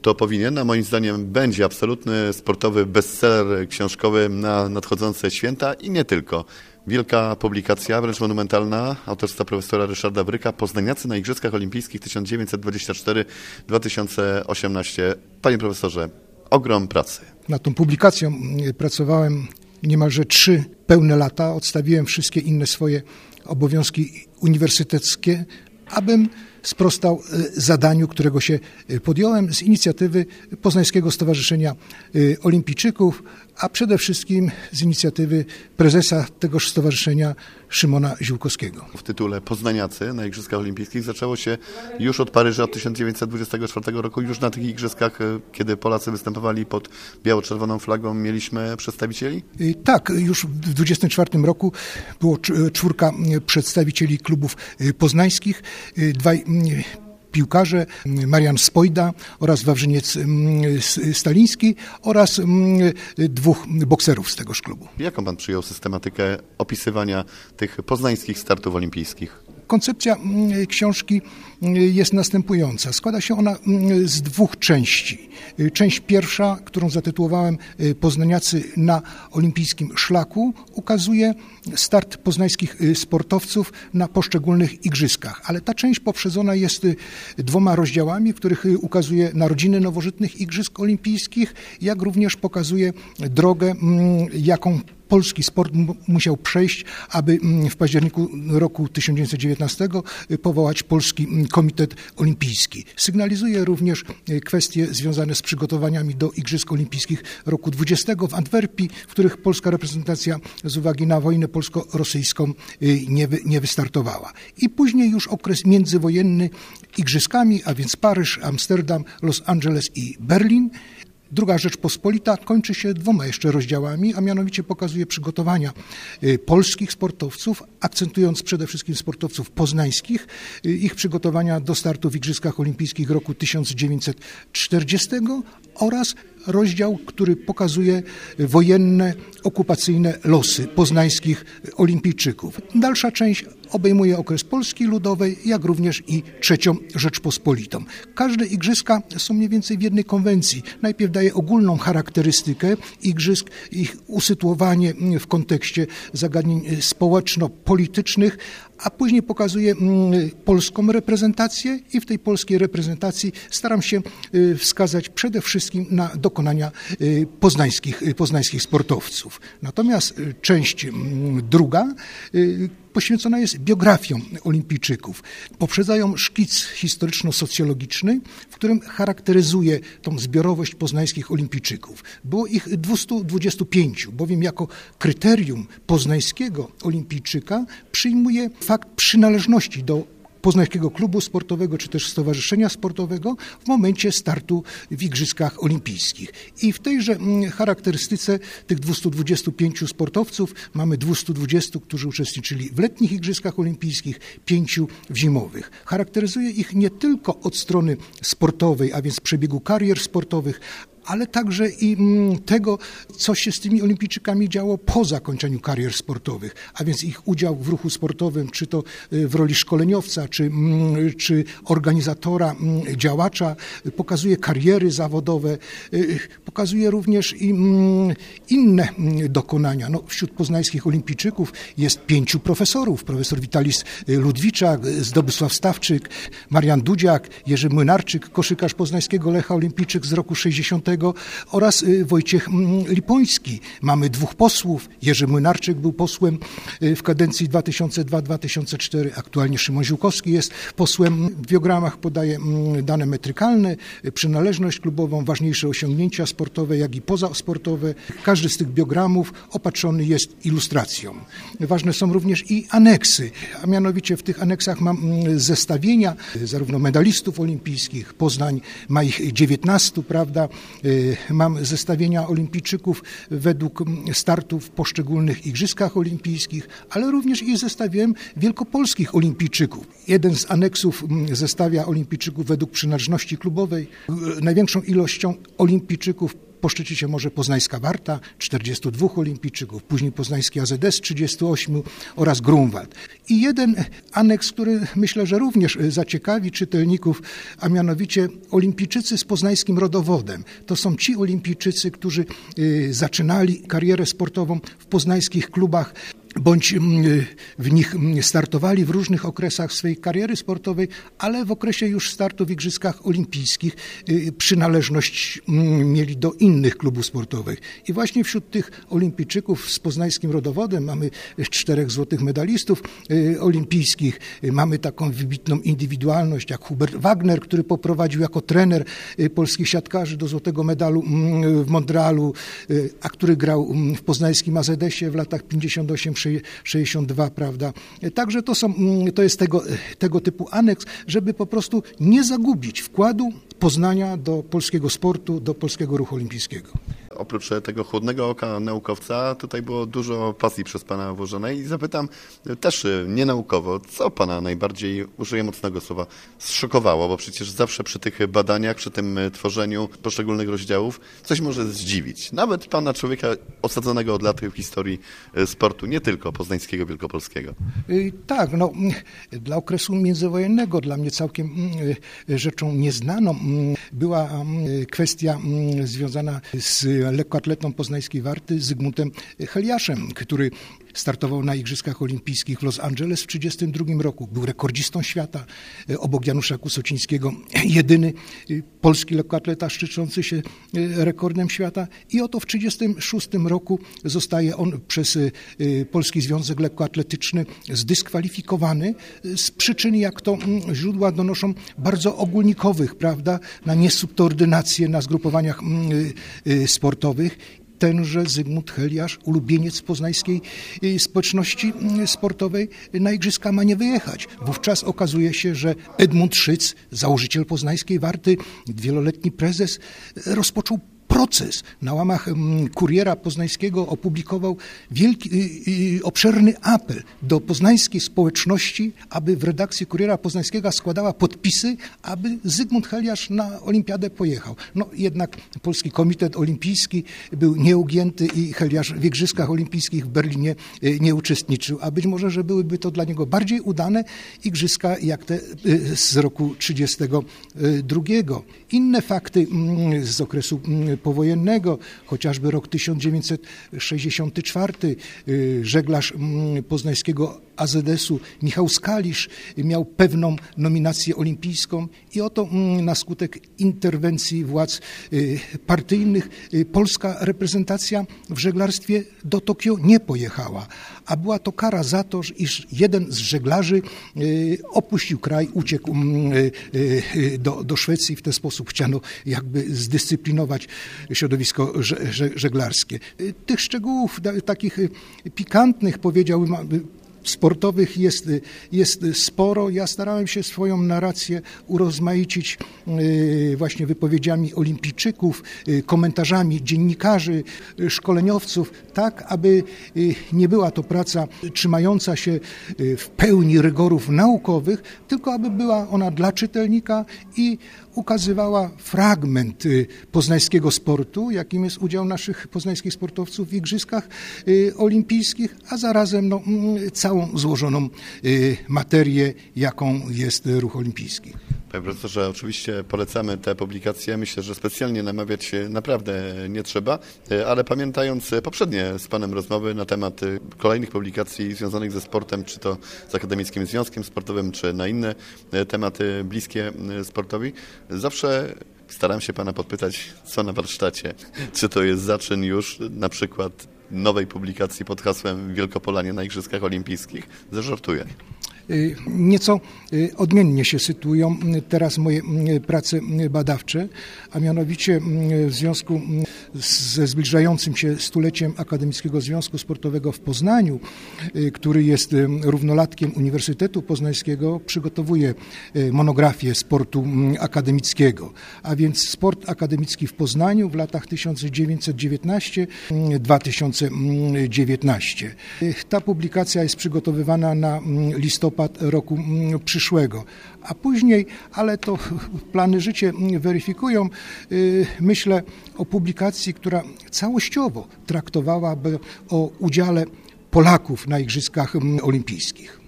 to powinien, a moim zdaniem będzie absolutny sportowy bestseller książkowy na nadchodzące święta i nie tylko. Wielka publikacja, wręcz monumentalna, autorstwa profesora Ryszarda Bryka, Poznaniacy na Igrzyskach Olimpijskich 1924-2018. Panie profesorze, ogrom pracy. Nad tą publikacją pracowałem niemalże 3 pełne lata. Odstawiłem wszystkie inne swoje obowiązki uniwersyteckie, abym sprostał zadaniu, którego się podjąłem z inicjatywy Poznańskiego Stowarzyszenia Olimpijczyków, a przede wszystkim z inicjatywy prezesa tegoż stowarzyszenia Szymona Ziółkowskiego. W tytule Poznaniacy na Igrzyskach Olimpijskich zaczęło się już od Paryża od 1924 roku. Już na tych igrzyskach, kiedy Polacy występowali pod biało-czerwoną flagą, mieliśmy przedstawicieli? Tak, już w 1924 roku było 4 przedstawicieli klubów poznańskich, 2 piłkarze, Marian Spojda oraz Wawrzyniec Staliński oraz 2 bokserów z tegoż klubu. Jaką pan przyjął systematykę opisywania tych poznańskich startów olimpijskich? Koncepcja książki jest następująca. Składa się ona z 2 części. Część pierwsza, którą zatytułowałem Poznaniacy na olimpijskim szlaku, ukazuje start poznańskich sportowców na poszczególnych igrzyskach. Ale ta część poprzedzona jest 2 rozdziałami, w których ukazuje narodziny nowożytnych igrzysk olimpijskich, jak również pokazuje drogę, jaką polski sport musiał przejść, aby w październiku roku 1919 powołać Polski Komitet Olimpijski. Sygnalizuje również kwestie związane z przygotowaniami do Igrzysk Olimpijskich roku 20 w Antwerpii, w których polska reprezentacja z uwagi na wojnę polsko-rosyjską nie wystartowała. I później już okres międzywojenny igrzyskami, a więc Paryż, Amsterdam, Los Angeles i Berlin. Druga Rzeczpospolita kończy się 2 jeszcze rozdziałami, a mianowicie pokazuje przygotowania polskich sportowców, akcentując przede wszystkim sportowców poznańskich, ich przygotowania do startu w Igrzyskach Olimpijskich roku 1940 oraz rozdział, który pokazuje wojenne, okupacyjne losy poznańskich olimpijczyków. Dalsza część obejmuje okres Polski Ludowej, jak również i III Rzeczpospolitą. Każde igrzyska są mniej więcej w jednej konwencji. Najpierw daje ogólną charakterystykę igrzysk, ich usytuowanie w kontekście zagadnień społeczno-politycznych, a później pokazuje polską reprezentację i w tej polskiej reprezentacji staram się wskazać przede wszystkim na dokonania poznańskich sportowców. Natomiast część druga poświęcona jest biografiom olimpijczyków. Poprzedzają szkic historyczno-socjologiczny, w którym charakteryzuje tą zbiorowość poznańskich olimpijczyków. Było ich 225, bowiem jako kryterium poznańskiego olimpijczyka przyjmuje fakt przynależności do Poznańskiego Klubu Sportowego czy też Stowarzyszenia Sportowego w momencie startu w Igrzyskach Olimpijskich. I w tejże charakterystyce tych 225 sportowców mamy 220, którzy uczestniczyli w letnich Igrzyskach Olimpijskich, 5 w zimowych. Charakteryzuje ich nie tylko od strony sportowej, a więc przebiegu karier sportowych, ale także i tego, co się z tymi olimpijczykami działo po zakończeniu karier sportowych, a więc ich udział w ruchu sportowym, czy to w roli szkoleniowca, czy organizatora, działacza, pokazuje kariery zawodowe, pokazuje również i inne dokonania. Wśród poznańskich olimpijczyków jest 5 profesorów. Profesor Witalis Ludwiczak, Zdobysław Stawczyk, Marian Dudziak, Jerzy Młynarczyk, koszykarz poznańskiego Lecha, olimpijczyk z roku 60 oraz Wojciech Lipoński. Mamy 2 posłów. Jerzy Młynarczyk był posłem w kadencji 2002-2004. Aktualnie Szymon Ziółkowski jest posłem. W biogramach podaje dane metrykalne, przynależność klubową, ważniejsze osiągnięcia sportowe, jak i pozasportowe. Każdy z tych biogramów opatrzony jest ilustracją. Ważne są również i aneksy, a mianowicie w tych aneksach mam zestawienia zarówno medalistów olimpijskich, Poznań ma ich 19, prawda, mam zestawienia olimpijczyków według startów w poszczególnych igrzyskach olimpijskich, ale również i zestawiłem wielkopolskich olimpijczyków. Jeden z aneksów zestawia olimpijczyków według przynależności klubowej. Największą ilością olimpijczyków poszczycić może poznańska Warta, 42 olimpijczyków, później poznański AZS, 38 oraz Grunwald. I jeden aneks, który myślę, że również zaciekawi czytelników, a mianowicie olimpijczycy z poznańskim rodowodem. To są ci olimpijczycy, którzy zaczynali karierę sportową w poznańskich klubach, bądź w nich startowali w różnych okresach swojej kariery sportowej, ale w okresie już startu w Igrzyskach Olimpijskich przynależność mieli do innych klubów sportowych. I właśnie wśród tych olimpijczyków z poznańskim rodowodem mamy 4 złotych medalistów olimpijskich, mamy taką wybitną indywidualność jak Hubert Wagner, który poprowadził jako trener polskich siatkarzy do złotego medalu w Montrealu, a który grał w poznańskim AZS-ie w latach 58-62, prawda. Także to jest tego typu aneks, żeby po prostu nie zagubić wkładu Poznania do polskiego sportu, do polskiego ruchu olimpijskiego. Oprócz tego chłodnego oka naukowca, tutaj było dużo pasji przez pana włożonej i zapytam też nienaukowo, co pana najbardziej, użyję mocnego słowa, zszokowało, bo przecież zawsze przy tych badaniach, przy tym tworzeniu poszczególnych rozdziałów coś może zdziwić. Nawet pana człowieka osadzonego od lat w historii sportu, nie tylko poznańskiego, wielkopolskiego. Tak, dla okresu międzywojennego, dla mnie całkiem rzeczą nieznaną była kwestia związana z lekkoatletą poznańskiej Warty Zygmuntem Heliaszem, który startował na Igrzyskach Olimpijskich w Los Angeles w 1932 roku. Był rekordzistą świata, obok Janusza Kusocińskiego jedyny polski lekkoatleta szczyczący się rekordem świata. I oto w 1936 roku zostaje on przez Polski Związek Lekkoatletyczny zdyskwalifikowany z przyczyn, jak to źródła donoszą, bardzo ogólnikowych, prawda, na niesubordynację na zgrupowaniach sportowych. Tenże Zygmunt Heliasz, ulubieniec poznańskiej społeczności sportowej, na igrzyska ma nie wyjechać. Wówczas okazuje się, że Edmund Szyc, założyciel poznańskiej Warty, wieloletni prezes, rozpoczął proces. Na łamach Kuriera Poznańskiego opublikował wielki, obszerny apel do poznańskiej społeczności, aby w redakcji Kuriera Poznańskiego składała podpisy, aby Zygmunt Heliasz na olimpiadę pojechał. Jednak Polski Komitet Olimpijski był nieugięty i Heliasz w Igrzyskach Olimpijskich w Berlinie nie uczestniczył, a być może, że byłyby to dla niego bardziej udane igrzyska jak te z roku 1932. Inne fakty z okresu powojennego, chociażby rok 1964, żeglarz poznańskiego AZS-u Michał Skalisz miał pewną nominację olimpijską i oto na skutek interwencji władz partyjnych polska reprezentacja w żeglarstwie do Tokio nie pojechała, a była to kara za to, iż jeden z żeglarzy opuścił kraj, uciekł do Szwecji. W ten sposób chciano jakby zdyscyplinować środowisko żeglarskie. Tych szczegółów takich pikantnych, powiedziałbym, sportowych jest sporo. Ja starałem się swoją narrację urozmaicić właśnie wypowiedziami olimpijczyków, komentarzami dziennikarzy, szkoleniowców, tak aby nie była to praca trzymająca się w pełni rygorów naukowych, tylko aby była ona dla czytelnika i ukazywała fragment poznańskiego sportu, jakim jest udział naszych poznańskich sportowców w Igrzyskach Olimpijskich, a zarazem całą złożoną materię, jaką jest ruch olimpijski. Panie profesorze, oczywiście polecamy te publikacje. Myślę, że specjalnie namawiać naprawdę nie trzeba, ale pamiętając poprzednie z panem rozmowy na temat kolejnych publikacji związanych ze sportem, czy to z Akademickim Związkiem Sportowym, czy na inne tematy bliskie sportowi, zawsze staram się pana podpytać, co na warsztacie. Czy to jest zaczyn już na przykład nowej publikacji pod hasłem Wielkopolanie na Igrzyskach Olimpijskich? Zażartuję. Nieco odmiennie się sytuują teraz moje prace badawcze, a mianowicie w związku ze zbliżającym się stuleciem Akademickiego Związku Sportowego w Poznaniu, który jest równolatkiem Uniwersytetu Poznańskiego, przygotowuję monografię sportu akademickiego, a więc sport akademicki w Poznaniu w latach 1919-2019. Ta publikacja jest przygotowywana na listopad roku przyszłego, a później, ale to plany życie weryfikują, myślę o publikacji publikacji, która całościowo traktowałaby o udziale Polaków na Igrzyskach Olimpijskich.